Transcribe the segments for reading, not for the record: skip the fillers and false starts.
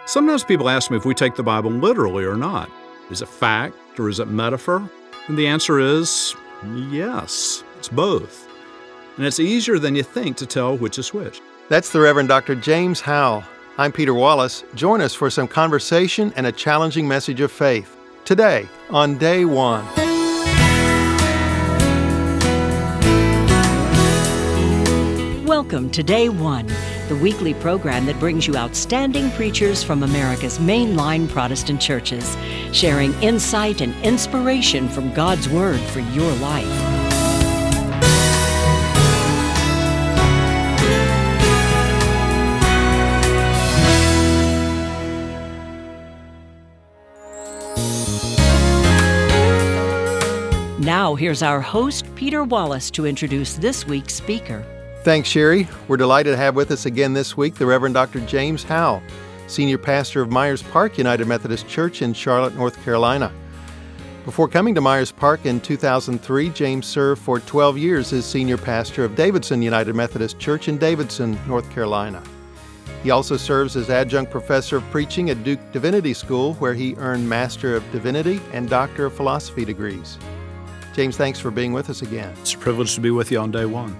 Sometimes people ask me if we take the Bible literally or not. Is it fact or is it metaphor? And the answer is yes, it's both. And it's easier than you think to tell which is which. That's the Reverend Dr. James Howell. I'm Peter Wallace. Join us for some conversation and a challenging message of faith. Today, on Day 1. Welcome to Day 1, the weekly program that brings you outstanding preachers from America's mainline Protestant churches, sharing insight and inspiration from God's Word for your life. Now, here's our host, Peter Wallace, to introduce this week's speaker. Thanks, Sherry. We're delighted to have with us again this week the Reverend Dr. James Howell, Senior Pastor of Myers Park United Methodist Church in Charlotte, North Carolina. Before coming to Myers Park in 2003, James served for 12 years as Senior Pastor of Davidson United Methodist Church in Davidson, North Carolina. He also serves as Adjunct Professor of Preaching at Duke Divinity School, where he earned Master of Divinity and Doctor of Philosophy degrees. James, thanks for being with us again. It's a privilege to be with you on Day 1.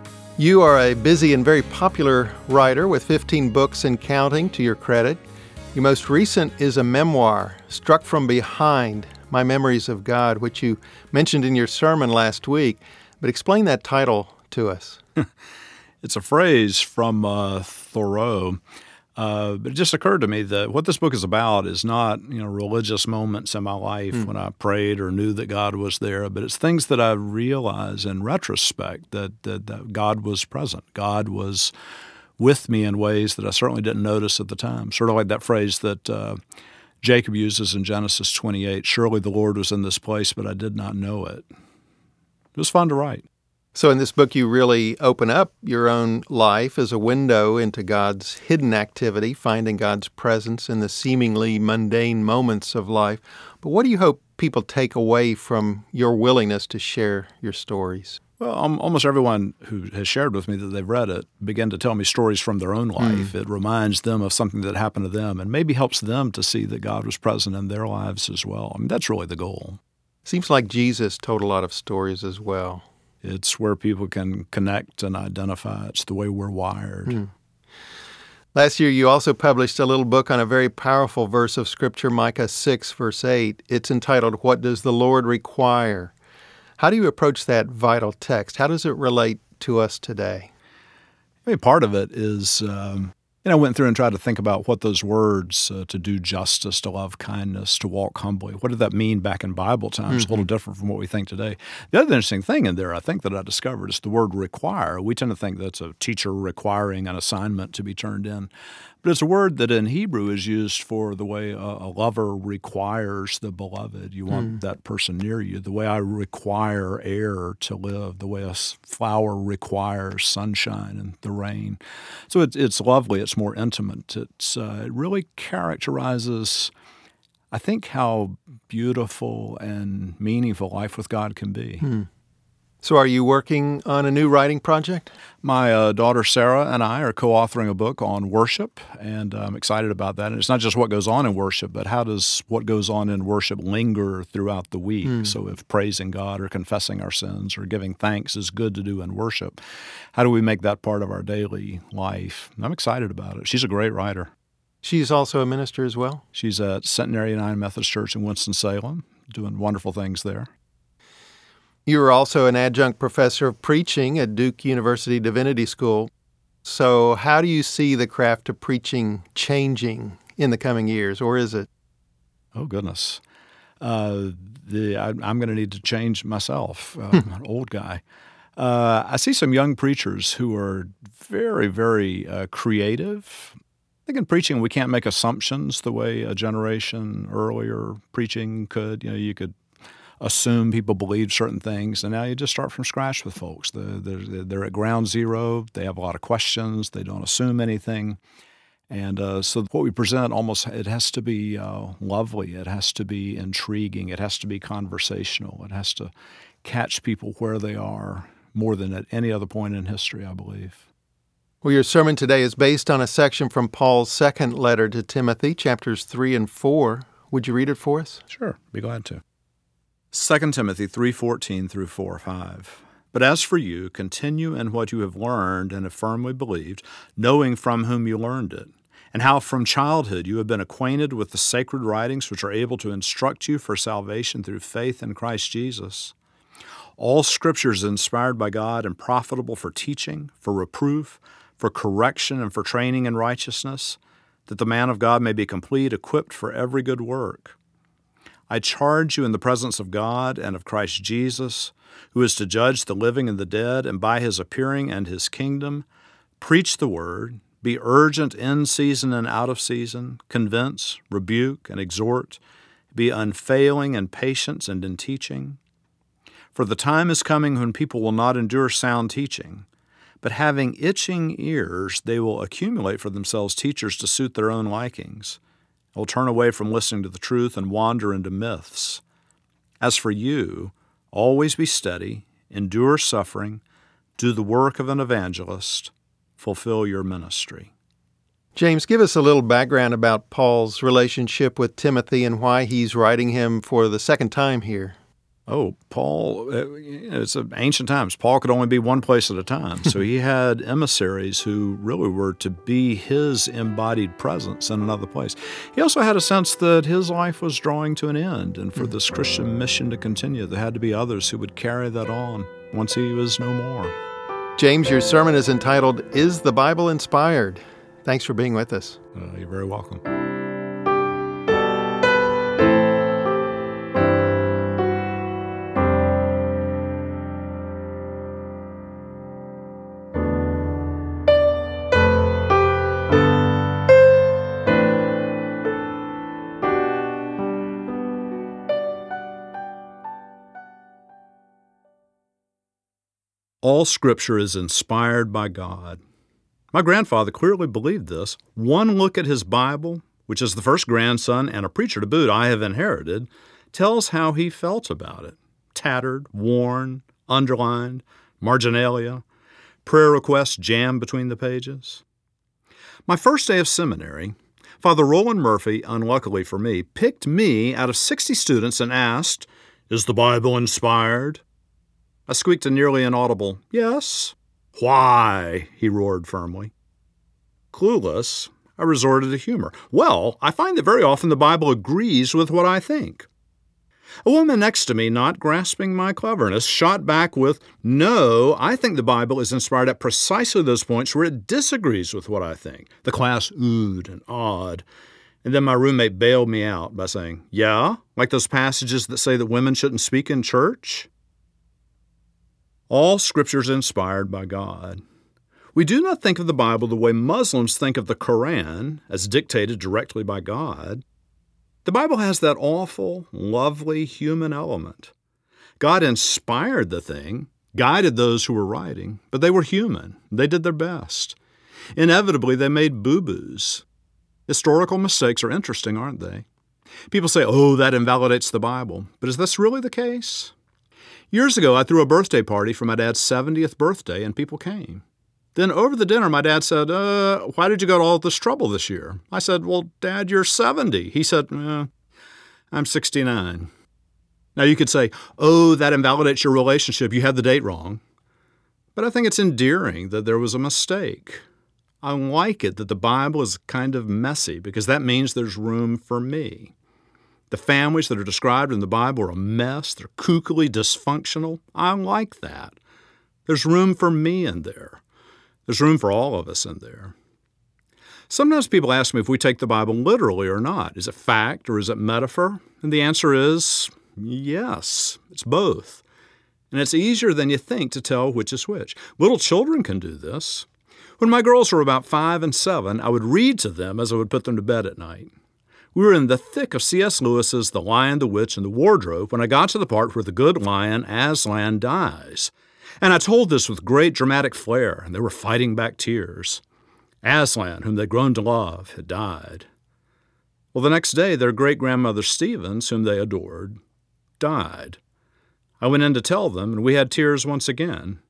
You are a busy and very popular writer with 15 books and counting to your credit. Your most recent is a memoir, Struck from Behind, My Memories of God, which you mentioned in your sermon last week. But explain that title to us. It's a phrase from Thoreau. But it just occurred to me that what this book is about is not, religious moments in my life when I prayed or knew that God was there, but it's things that I realize in retrospect that God was present. God was with me in ways that I certainly didn't notice at the time. Sort of like that phrase that Jacob uses in Genesis 28, "Surely the Lord was in this place, but I did not know it." It was fun to write. So in this book, you really open up your own life as a window into God's hidden activity, finding God's presence in the seemingly mundane moments of life. But what do you hope people take away from your willingness to share your stories? Well, almost everyone who has shared with me that they've read it begin to tell me stories from their own life. It reminds them of something that happened to them and maybe helps them to see that God was present in their lives as well. I mean, that's really the goal. Seems like Jesus told a lot of stories as well. It's where people can connect and identify. It's the way we're wired. Last year, you also published a little book on a very powerful verse of Scripture, Micah 6, verse 8. It's entitled, "What Does the Lord Require?" How do you approach that vital text? How does it relate to us today? I mean, part of it is, I went through and tried to think about what those words, to do justice, to love kindness, to walk humbly, what did that mean back in Bible times? A little different from what we think today. The other interesting thing in there, I think, that I discovered is the word require. We tend to think that's a teacher requiring an assignment to be turned in. But it's a word that in Hebrew is used for the way a lover requires the beloved. You want that person near you. The way I require air to live, the way a flower requires sunshine and the rain. So it's lovely. It's more intimate. It really characterizes, I think, how beautiful and meaningful life with God can be. So are you working on a new writing project? My daughter Sarah and I are co-authoring a book on worship, and I'm excited about that. And it's not just what goes on in worship, but how does what goes on in worship linger throughout the week? So if praising God or confessing our sins or giving thanks is good to do in worship, how do we make that part of our daily life? And I'm excited about it. She's a great writer. She's also a minister as well? She's at Centenary United Methodist Church in Winston-Salem, doing wonderful things there. You are also an adjunct professor of preaching at Duke University Divinity School. So how do you see the craft of preaching changing in the coming years, or is it? Oh, goodness. I'm going to need to change myself. I'm an old guy. I see some young preachers who are very, very creative. I think in preaching we can't make assumptions the way a generation earlier preaching could. You could assume people believe certain things, and now you just start from scratch with folks. They're at ground zero. They have a lot of questions. They don't assume anything. And so what we present it has to be lovely. It has to be intriguing. It has to be conversational. It has to catch people where they are more than at any other point in history, I believe. Well, your sermon today is based on a section from Paul's second letter to Timothy, chapters 3 and 4. Would you read it for us? Sure, be glad to. 2 Timothy 3:14 through 4:5. But as for you, continue in what you have learned and have firmly believed, knowing from whom you learned it, and how from childhood you have been acquainted with the sacred writings which are able to instruct you for salvation through faith in Christ Jesus. All Scripture is inspired by God and profitable for teaching, for reproof, for correction, and for training in righteousness, that the man of God may be complete, equipped for every good work. I charge you in the presence of God and of Christ Jesus, who is to judge the living and the dead, and by his appearing and his kingdom, preach the word, be urgent in season and out of season, convince, rebuke, and exhort, be unfailing in patience and in teaching. For the time is coming when people will not endure sound teaching, but having itching ears, they will accumulate for themselves teachers to suit their own likings. They will turn away from listening to the truth and wander into myths. As for you, always be steady, endure suffering, do the work of an evangelist, fulfill your ministry. James, give us a little background about Paul's relationship with Timothy and why he's writing him for the second time here. Oh, Paul, it's ancient times. Paul could only be one place at a time. So he had emissaries who really were to be his embodied presence in another place. He also had a sense that his life was drawing to an end, and for this Christian mission to continue, there had to be others who would carry that on once he was no more. James, your sermon is entitled, Is the Bible Inspired? Thanks for being with us. You're very welcome. All Scripture is inspired by God. My grandfather clearly believed this. One look at his Bible, which is the first grandson and a preacher to boot I have inherited, tells how he felt about it. Tattered, worn, underlined, marginalia, prayer requests jammed between the pages. My first day of seminary, Father Roland Murphy, unluckily for me, picked me out of 60 students and asked, "Is the Bible inspired?" I squeaked a nearly inaudible, "Yes." "Why?" he roared firmly. Clueless, I resorted to humor. "Well, I find that very often the Bible agrees with what I think." A woman next to me, not grasping my cleverness, shot back with, "No, I think the Bible is inspired at precisely those points where it disagrees with what I think." The class oohed and awed. And then my roommate bailed me out by saying, "Yeah, like those passages that say that women shouldn't speak in church?" All Scripture is inspired by God. We do not think of the Bible the way Muslims think of the Quran, as dictated directly by God. The Bible has that awful, lovely human element. God inspired the thing, guided those who were writing, but they were human. They did their best. Inevitably, they made boo-boos. Historical mistakes are interesting, aren't they? People say, "Oh, that invalidates the Bible." But is this really the case? Years ago, I threw a birthday party for my dad's 70th birthday, and people came. Then over the dinner, my dad said, "Why did you go to all this trouble this year?" I said, "Well, Dad, you're 70. He said, "I'm 69. Now you could say, "Oh, that invalidates your relationship. You had the date wrong." But I think it's endearing that there was a mistake. I like it that the Bible is kind of messy because that means there's room for me. The families that are described in the Bible are a mess. They're kookily dysfunctional. I like that. There's room for me in there. There's room for all of us in there. Sometimes people ask me if we take the Bible literally or not. Is it fact or is it metaphor? And the answer is yes, it's both. And it's easier than you think to tell which is which. Little children can do this. When my girls were about 5 and 7, I would read to them as I would put them to bed at night. We were in the thick of C.S. Lewis's The Lion, the Witch, and the Wardrobe when I got to the part where the good lion, Aslan, dies. And I told this with great dramatic flair, and they were fighting back tears. Aslan, whom they'd grown to love, had died. Well, the next day, their great-grandmother Stevens, whom they adored, died. I went in to tell them, and we had tears once again.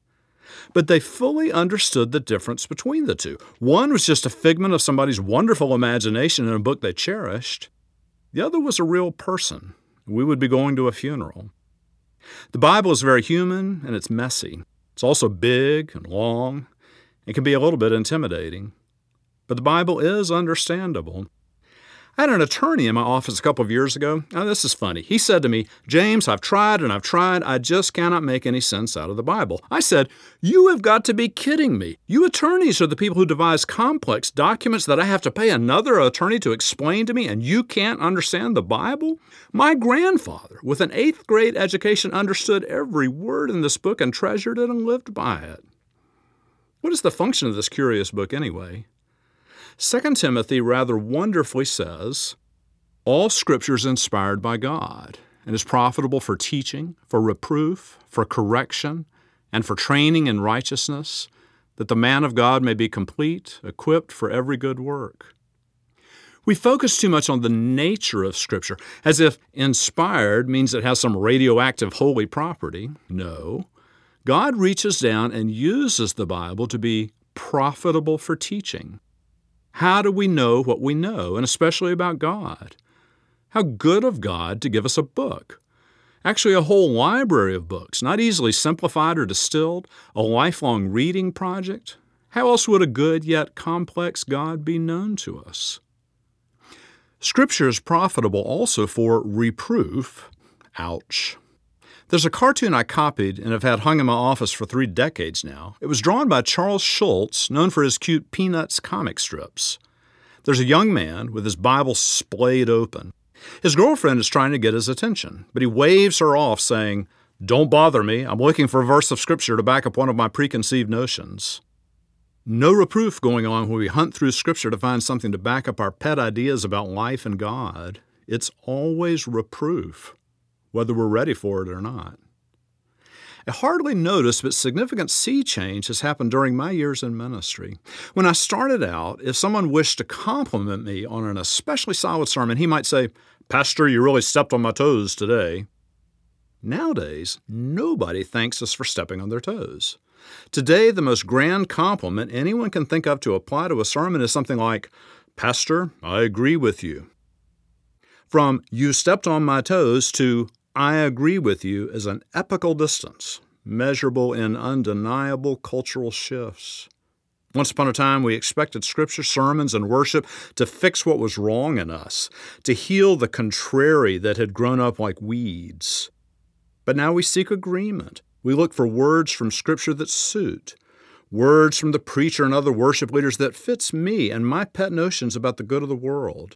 but they fully understood the difference between the two. One was just a figment of somebody's wonderful imagination in a book they cherished. The other was a real person. We would be going to a funeral. The Bible is very human and it's messy. It's also big and long. It can be a little bit intimidating. But the Bible is understandable. I had an attorney in my office a couple of years ago. Now, this is funny. He said to me, "James, I've tried and I've tried. I just cannot make any sense out of the Bible." I said, "You have got to be kidding me. You attorneys are the people who devise complex documents that I have to pay another attorney to explain to me, and you can't understand the Bible?" My grandfather, with an 8th grade education, understood every word in this book and treasured it and lived by it. What is the function of this curious book anyway? 2 Timothy rather wonderfully says, "All Scripture is inspired by God and is profitable for teaching, for reproof, for correction, and for training in righteousness, that the man of God may be complete, equipped for every good work." We focus too much on the nature of Scripture, as if inspired means it has some radioactive holy property. No. God reaches down and uses the Bible to be profitable for teaching. How do we know what we know, and especially about God? How good of God to give us a book. Actually, a whole library of books, not easily simplified or distilled, a lifelong reading project. How else would a good yet complex God be known to us? Scripture is profitable also for reproof. Ouch. There's a cartoon I copied and have had hung in my office for 3 decades now. It was drawn by Charles Schulz, known for his cute Peanuts comic strips. There's a young man with his Bible splayed open. His girlfriend is trying to get his attention, but he waves her off saying, "Don't bother me. I'm looking for a verse of Scripture to back up one of my preconceived notions." No reproof going on when we hunt through Scripture to find something to back up our pet ideas about life and God. It's always reproof, whether we're ready for it or not. I hardly noticed, but significant sea change has happened during my years in ministry. When I started out, if someone wished to compliment me on an especially solid sermon, he might say, "Pastor, you really stepped on my toes today." Nowadays, nobody thanks us for stepping on their toes. Today, the most grand compliment anyone can think of to apply to a sermon is something like, "Pastor, I agree with you." From "you stepped on my toes" to "I agree with you" is an epical distance, measurable in undeniable cultural shifts. Once upon a time, we expected Scripture, sermons, and worship to fix what was wrong in us, to heal the contrary that had grown up like weeds. But now we seek agreement. We look for words from Scripture that suit, words from the preacher and other worship leaders that fits me and my pet notions about the good of the world.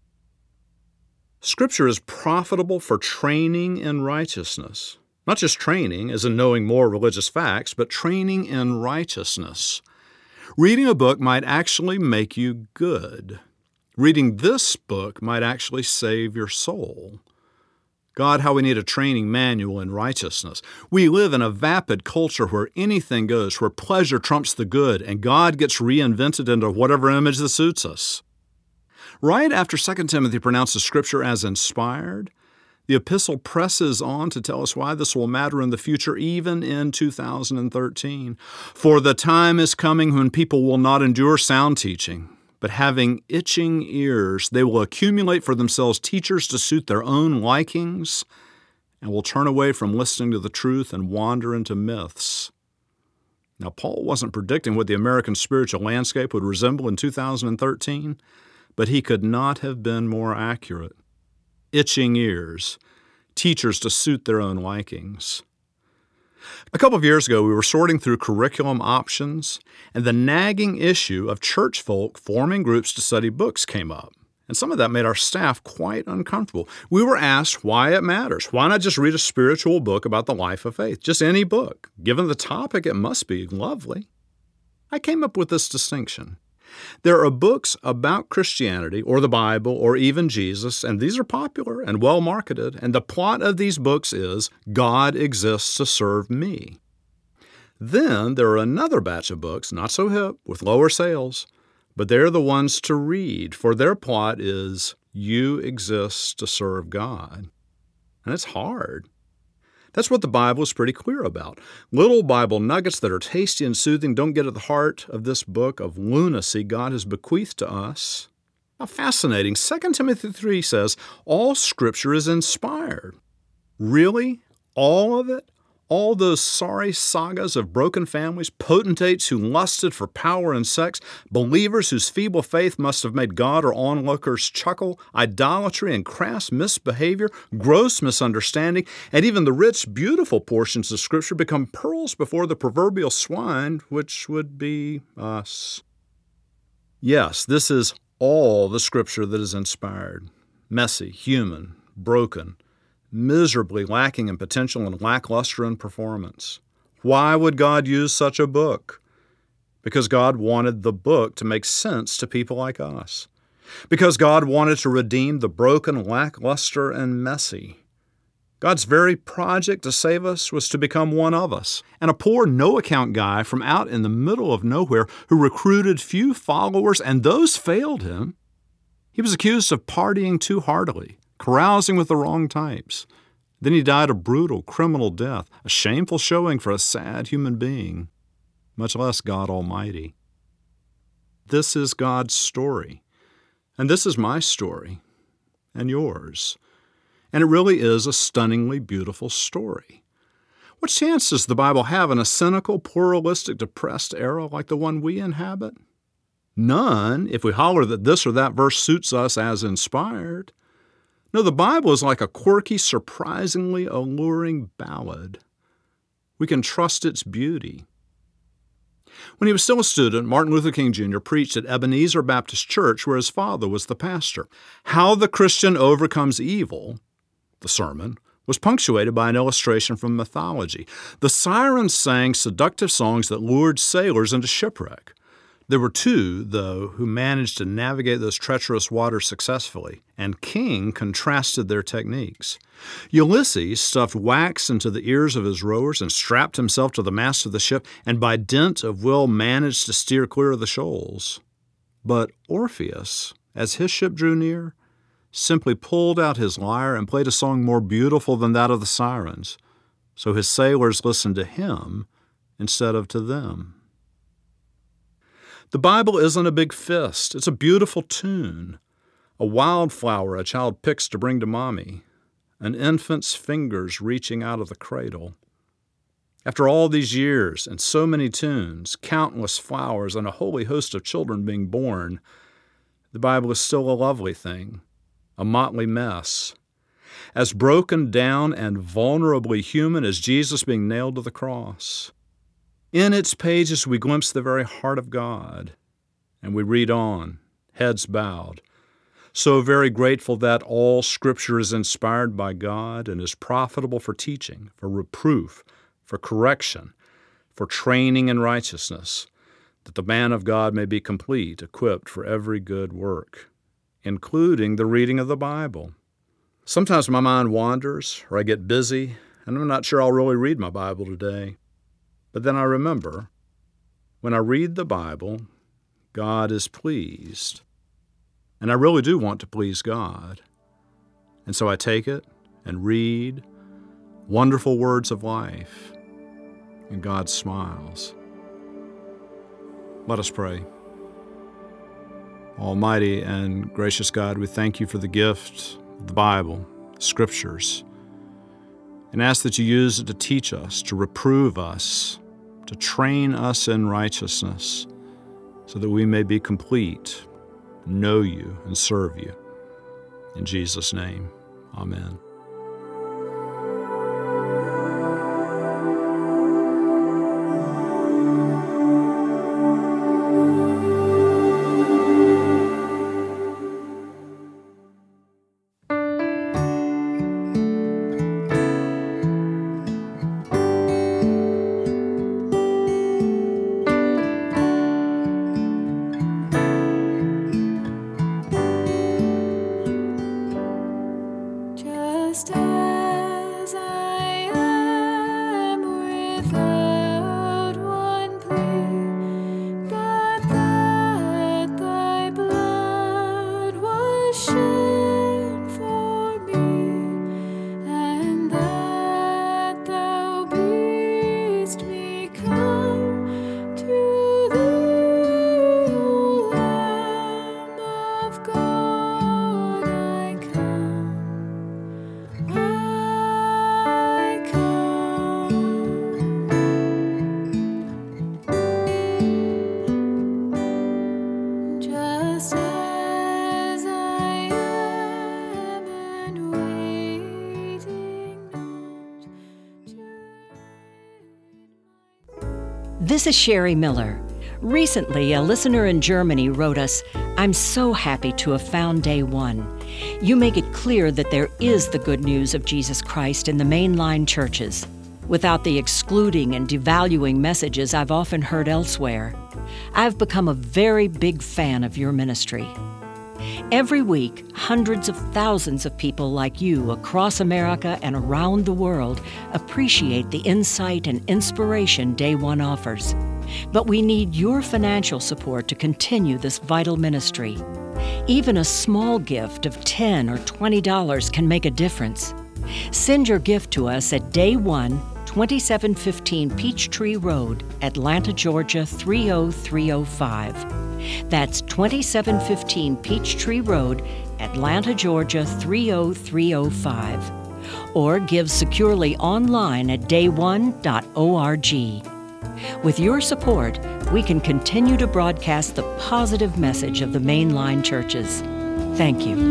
Scripture is profitable for training in righteousness. Not just training, as in knowing more religious facts, but training in righteousness. Reading a book might actually make you good. Reading this book might actually save your soul. God, how we need a training manual in righteousness. We live in a vapid culture where anything goes, where pleasure trumps the good, and God gets reinvented into whatever image that suits us. Right after 2 Timothy pronounces Scripture as inspired, the epistle presses on to tell us why this will matter in the future, even in 2013. "For the time is coming when people will not endure sound teaching, but having itching ears, they will accumulate for themselves teachers to suit their own likings, and will turn away from listening to the truth and wander into myths." Now, Paul wasn't predicting what the American spiritual landscape would resemble in 2013, but he could not have been more accurate. Itching ears, teachers to suit their own likings. A couple of years ago, we were sorting through curriculum options, and the nagging issue of church folk forming groups to study books came up. And some of that made our staff quite uncomfortable. We were asked why it matters. Why not just read a spiritual book about the life of faith? Just any book. Given the topic, it must be lovely. I came up with this distinction. There are books about Christianity or the Bible or even Jesus, and these are popular and well marketed, and the plot of these books is God exists to serve me. Then there are another batch of books, not so hip, with lower sales, but they're the ones to read, for their plot is you exist to serve God. And it's hard. That's what the Bible is pretty clear about. Little Bible nuggets that are tasty and soothing don't get at the heart of this book of lunacy God has bequeathed to us. How fascinating. 2 Timothy 3 says, all Scripture is inspired. Really? All of it? All those sorry sagas of broken families, potentates who lusted for power and sex, believers whose feeble faith must have made God or onlookers chuckle, idolatry and crass misbehavior, gross misunderstanding, and even the rich, beautiful portions of Scripture become pearls before the proverbial swine, which would be us. Yes, this is all the Scripture that is inspired, messy, human, broken, miserably lacking in potential and lackluster in performance. Why would God use such a book? Because God wanted the book to make sense to people like us. Because God wanted to redeem the broken, lackluster, and messy. God's very project to save us was to become one of us. And a poor, no-account guy from out in the middle of nowhere who recruited few followers, and those failed him. He was accused of partying too heartily, carousing with the wrong types. Then he died a brutal, criminal death, a shameful showing for a sad human being, much less God Almighty. This is God's story, and this is my story, and yours. And it really is a stunningly beautiful story. What chance does the Bible have in a cynical, pluralistic, depressed era like the one we inhabit? None, if we holler that this or that verse suits us as inspired. No, the Bible is like a quirky, surprisingly alluring ballad. We can trust its beauty. When he was still a student, Martin Luther King Jr. preached at Ebenezer Baptist Church, where his father was the pastor. How the Christian Overcomes Evil, the sermon, was punctuated by an illustration from mythology. The sirens sang seductive songs that lured sailors into shipwreck. There were two, though, who managed to navigate those treacherous waters successfully, and King contrasted their techniques. Ulysses stuffed wax into the ears of his rowers and strapped himself to the mast of the ship, and by dint of will managed to steer clear of the shoals. But Orpheus, as his ship drew near, simply pulled out his lyre and played a song more beautiful than that of the sirens, so his sailors listened to him instead of to them. The Bible isn't a big fist. It's a beautiful tune, a wildflower a child picks to bring to mommy, an infant's fingers reaching out of the cradle. After all these years and so many tunes, countless flowers, and a holy host of children being born, the Bible is still a lovely thing, a motley mess, as broken down and vulnerably human as Jesus being nailed to the cross. In its pages, we glimpse the very heart of God, and we read on, heads bowed, so very grateful that all Scripture is inspired by God and is profitable for teaching, for reproof, for correction, for training in righteousness, that the man of God may be complete, equipped for every good work, including the reading of the Bible. Sometimes my mind wanders, or I get busy, and I'm not sure I'll really read my Bible today. But then I remember, when I read the Bible, God is pleased. And I really do want to please God. And so I take it and read wonderful words of life, and God smiles. Let us pray. Almighty and gracious God, we thank you for the gift of the Bible, Scriptures, and ask that you use it to teach us, to reprove us, to train us in righteousness, so that we may be complete, know you, and serve you. In Jesus' name, amen. This is Sherry Miller. Recently, a listener in Germany wrote us, "I'm so happy to have found Day One. You make it clear that there is the good news of Jesus Christ in the mainline churches, without the excluding and devaluing messages I've often heard elsewhere. I've become a very big fan of your ministry." Every week, hundreds of thousands of people like you across America and around the world appreciate the insight and inspiration Day One offers. But we need your financial support to continue this vital ministry. Even a small gift of $10 or $20 can make a difference. Send your gift to us at Day One, 2715 Peachtree Road, Atlanta, Georgia 30305. That's 2715 Peachtree Road, Atlanta, Georgia 30305. Or give securely online at dayone.org. With your support, we can continue to broadcast the positive message of the mainline churches. Thank you.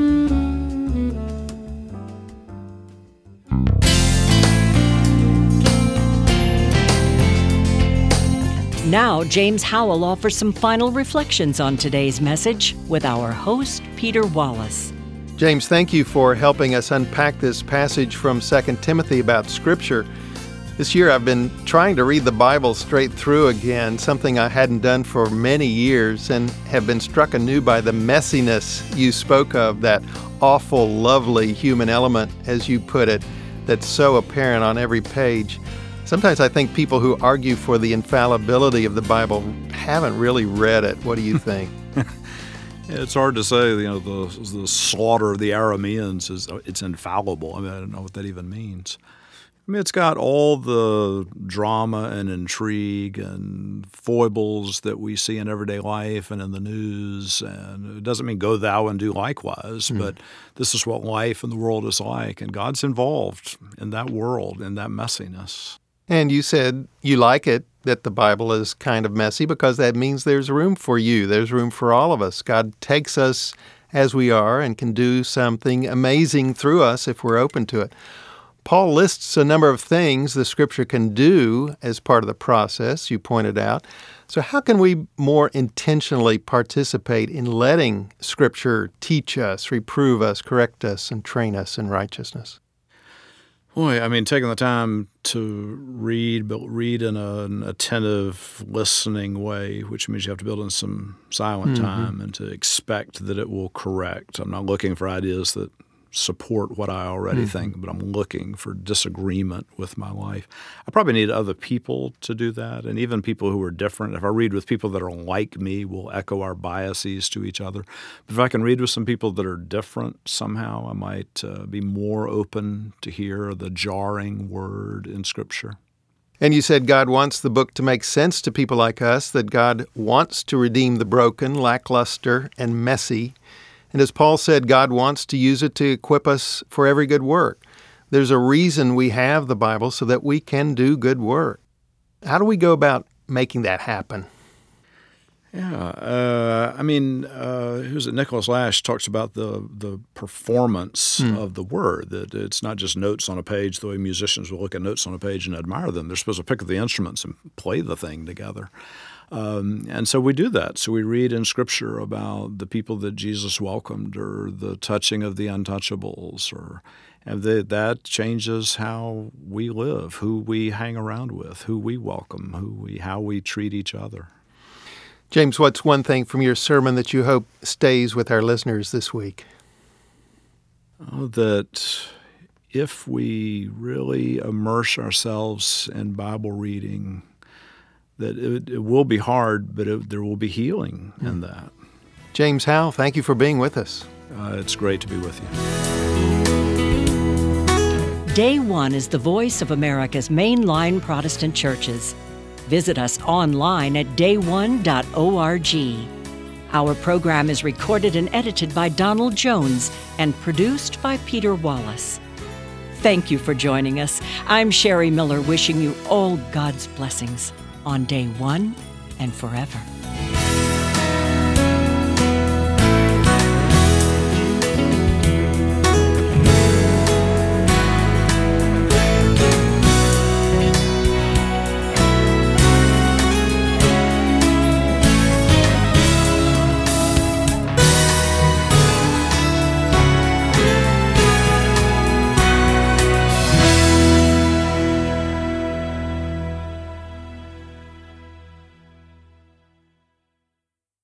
Now, James Howell offers some final reflections on today's message with our host, Peter Wallace. James, thank you for helping us unpack this passage from 2 Timothy about Scripture. This year I've been trying to read the Bible straight through again, something I hadn't done for many years, and have been struck anew by the messiness you spoke of, that awful, lovely human element, as you put it, that's so apparent on every page. Sometimes I think people who argue for the infallibility of the Bible haven't really read it. What do you think? It's hard to say, the slaughter of the Arameans it's infallible. I don't know what that even means. It's got all the drama and intrigue and foibles that we see in everyday life and in the news. And it doesn't mean go thou and do likewise, but this is what life and the world is like. And God's involved in that world, in that messiness. And you said you like it, that the Bible is kind of messy, because that means there's room for you. There's room for all of us. God takes us as we are and can do something amazing through us if we're open to it. Paul lists a number of things the Scripture can do as part of the process, you pointed out. So how can we more intentionally participate in letting Scripture teach us, reprove us, correct us, and train us in righteousness? Boy, taking the time to read, but read in an attentive, listening way, which means you have to build in some silent time and to expect that it will correct. I'm not looking for ideas that support what I already think, but I'm looking for disagreement with my life. I probably need other people to do that, and even people who are different. If I read with people that are like me, we'll echo our biases to each other. But if I can read with some people that are different somehow, I might be more open to hear the jarring word in Scripture. And you said God wants the book to make sense to people like us, that God wants to redeem the broken, lackluster, and messy. And as Paul said, God wants to use it to equip us for every good work. There's a reason we have the Bible, so that we can do good work. How do we go about making that happen? Yeah, who's it? Nicholas Lash talks about the performance of the Word, that it's not just notes on a page the way musicians will look at notes on a page and admire them. They're supposed to pick up the instruments and play the thing together. And so we do that. So we read in Scripture about the people that Jesus welcomed, or the touching of the untouchables, and that changes how we live, who we hang around with, who we welcome, how we treat each other. James, what's one thing from your sermon that you hope stays with our listeners this week? That if we really immerse ourselves in Bible reading, that it will be hard, but there will be healing in that. James Howell, thank you for being with us. It's great to be with you. Day One is the voice of America's mainline Protestant churches. Visit us online at dayone.org. Our program is recorded and edited by Donald Jones and produced by Peter Wallace. Thank you for joining us. I'm Sherry Miller, wishing you all God's blessings on Day One and forever.